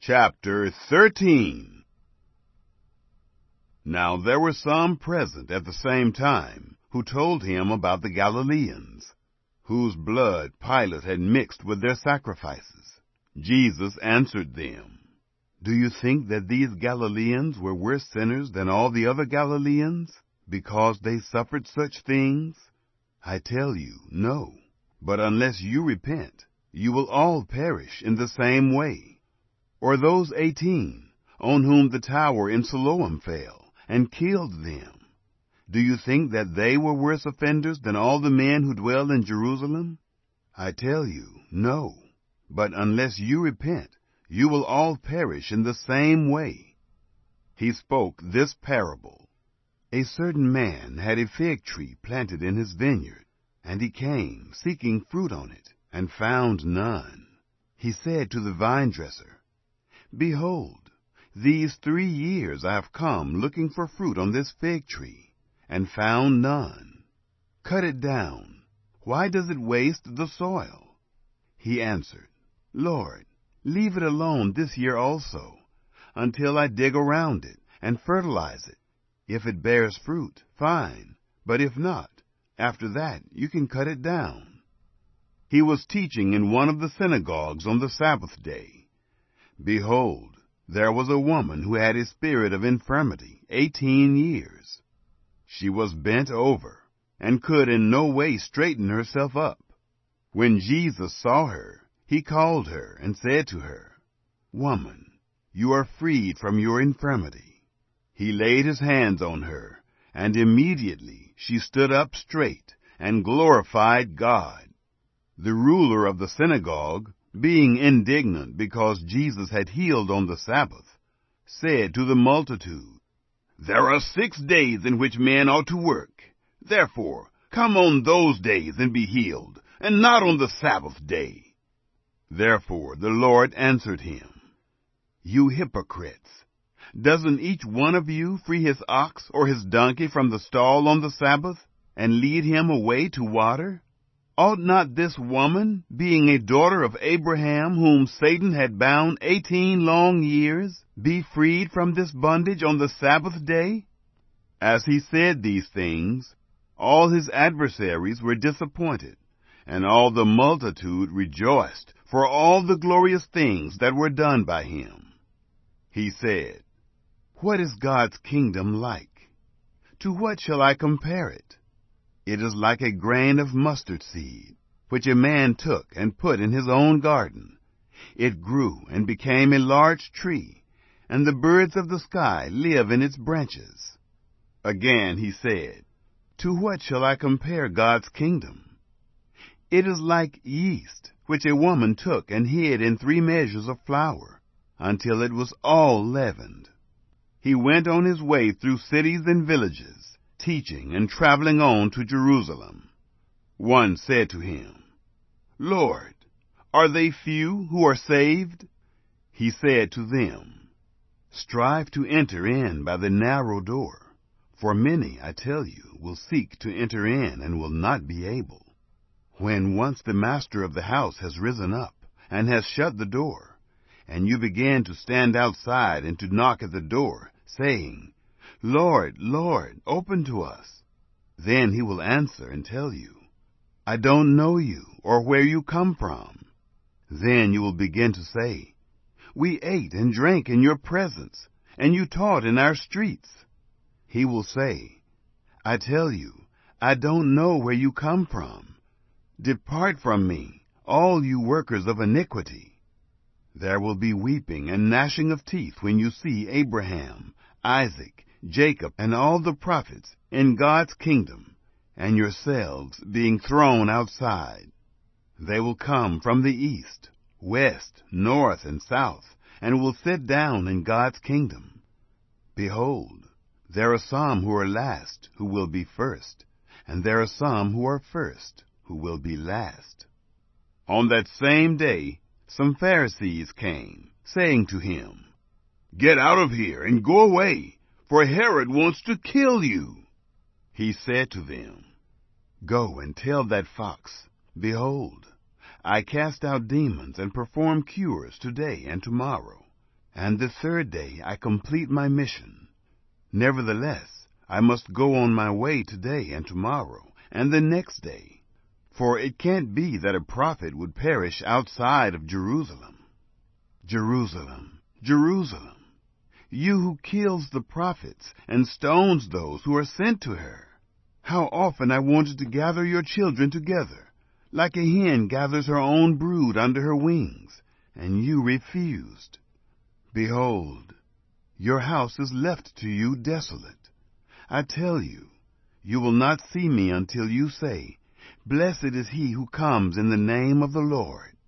Chapter 13. Now there were some present at the same time who told him about the Galileans, whose blood Pilate had mixed with their sacrifices. Jesus answered them, "Do you think that these Galileans were worse sinners than all the other Galileans, because they suffered such things? I tell you, no. But unless you repent, you will all perish in the same way. Or those 18, on whom the tower in Siloam fell, and killed them. Do you think that they were worse offenders than all the men who dwell in Jerusalem? I tell you, no. But unless you repent, you will all perish in the same way." He spoke this parable. A certain man had a fig tree planted in his vineyard, and he came, seeking fruit on it, and found none. He said to the vine dresser, "Behold, these 3 years I have come looking for fruit on this fig tree, and found none. Cut it down. Why does it waste the soil?" He answered, "Lord, leave it alone this year also, until I dig around it and fertilize it. If it bears fruit, fine, but if not, after that you can cut it down." He was teaching in one of the synagogues on the Sabbath day. Behold, there was a woman who had a spirit of infirmity 18 years. She was bent over, and could in no way straighten herself up. When Jesus saw her, he called her and said to her, "Woman, you are freed from your infirmity." He laid his hands on her, and immediately she stood up straight and glorified God. The ruler of the synagogue, being indignant because Jesus had healed on the Sabbath, said to the multitude, "There are 6 days in which men ought to work. Therefore, come on those days and be healed, and not on the Sabbath day." Therefore the Lord answered him, "You hypocrites! Doesn't each one of you free his ox or his donkey from the stall on the Sabbath, and lead him away to water? Ought not this woman, being a daughter of Abraham, whom Satan had bound 18 long years, be freed from this bondage on the Sabbath day?" As he said these things, all his adversaries were disappointed, and all the multitude rejoiced for all the glorious things that were done by him. He said, "What is God's kingdom like? To what shall I compare it? It is like a grain of mustard seed, which a man took and put in his own garden. It grew and became a large tree, and the birds of the sky live in its branches." Again he said, "To what shall I compare God's kingdom? It is like yeast, which a woman took and hid in 3 measures of flour, until it was all leavened." He went on his way through cities and villages, teaching and traveling on to Jerusalem. One said to him, "Lord, are they few who are saved?" He said to them, "Strive to enter in by the narrow door, for many, I tell you, will seek to enter in and will not be able. When once the master of the house has risen up and has shut the door, and you begin to stand outside and to knock at the door, saying, 'Lord, Lord, open to us,' then he will answer and tell you, 'I don't know you or where you come from.' Then you will begin to say, 'We ate and drank in your presence, and you taught in our streets.' He will say, 'I tell you, I don't know where you come from. Depart from me, all you workers of iniquity.' There will be weeping and gnashing of teeth when you see Abraham, Isaac, Jacob, and all the prophets in God's kingdom, and yourselves being thrown outside. They will come from the east, west, north, and south, and will sit down in God's kingdom. Behold, there are some who are last who will be first, and there are some who are first who will be last." On that same day some Pharisees came, saying to him, "Get out of here and go away, for Herod wants to kill you." He said to them, "Go and tell that fox, Behold, I cast out demons and perform cures today and tomorrow, and the third day I complete my mission. Nevertheless, I must go on my way today and tomorrow and the next day, for it can't be that a prophet would perish outside of Jerusalem. Jerusalem, Jerusalem, you who kills the prophets and stones those who are sent to her. How often I wanted to gather your children together, like a hen gathers her own brood under her wings, and you refused. Behold, your house is left to you desolate. I tell you, you will not see me until you say, Blessed is he who comes in the name of the Lord.